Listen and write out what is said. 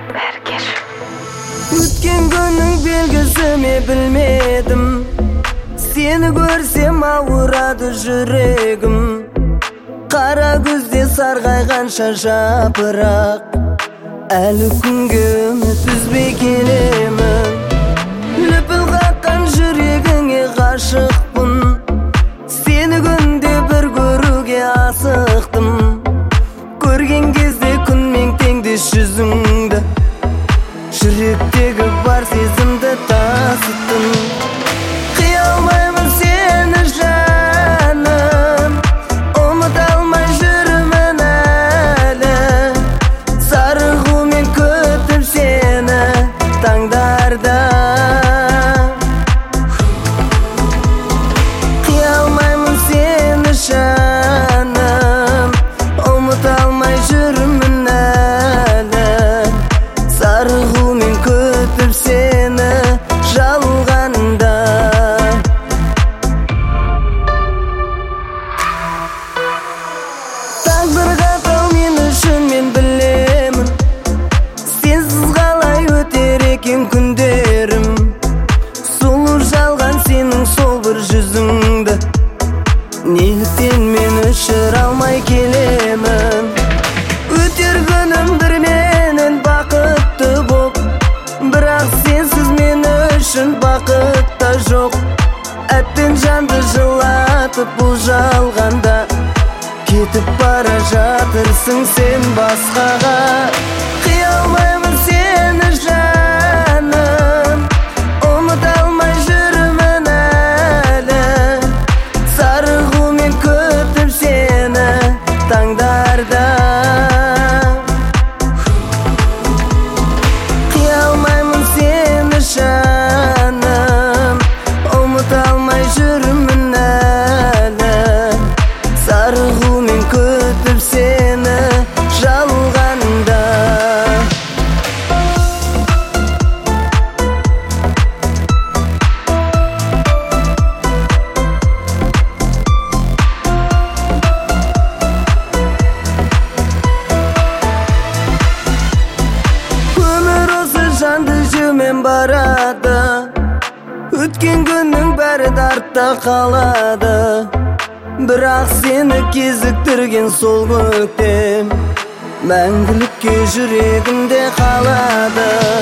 Өткен күннің белгісі ме білмедім, сені көрсем ауырады жүрегім. Қара күзде сарғайғанша жапырақ, әлі күнге үміт үзбей келемін. Лүпіл қаққан жүрегіңе ғашықпын, сені күнде бір көруге асықтым. Көрген кезде күнмен теңдес жүзіңді, жүректегі бар сезімді тасыттым. Қия алмаймын сені жаным, ұмыта алмай жүрмін әлі. Сарығумен күтіп сені таңдарда. Қия алмаймын сені жаным, ұмыта алмай жүрмін әлі. Сарығумен күтіп сені жалғанда. Тағдырға тау мен үшін мен білемін, сенсіз қалай өтер екен күндерім. Сұлу жалған сенің сол бір жүзіңді, неліктен мен өшіре алмай келемін. Өтер күнім бір менен бақытты боп, бірақ сенсіз мен үшін бақыт та жоқ. Әттен жанды жылатып бұл жалғанда, кетіп бара жатырсың сен басқаға. Қия алмаймын сені жаным, ұмыта алмай жүрмін әлі. Сарығумен күтіп сені таңдарда. Қия алмаймын сені жаным, ұмыта алмай жүрмін әлі. Сарығумен күтіп сені жалғанда. Өмір осы жанды жеумен барады, өткен күннің бәрі артта қалады. Бірақ сені кезіктірген сол көктем мәңгілікке жүрегімде қалады.